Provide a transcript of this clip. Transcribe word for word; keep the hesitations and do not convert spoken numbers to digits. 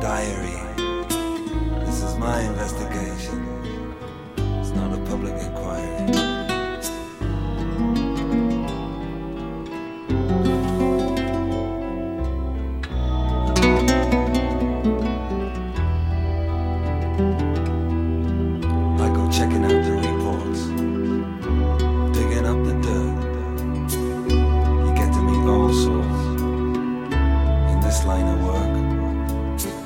diary. This is my investigation. It's not a public inquiry.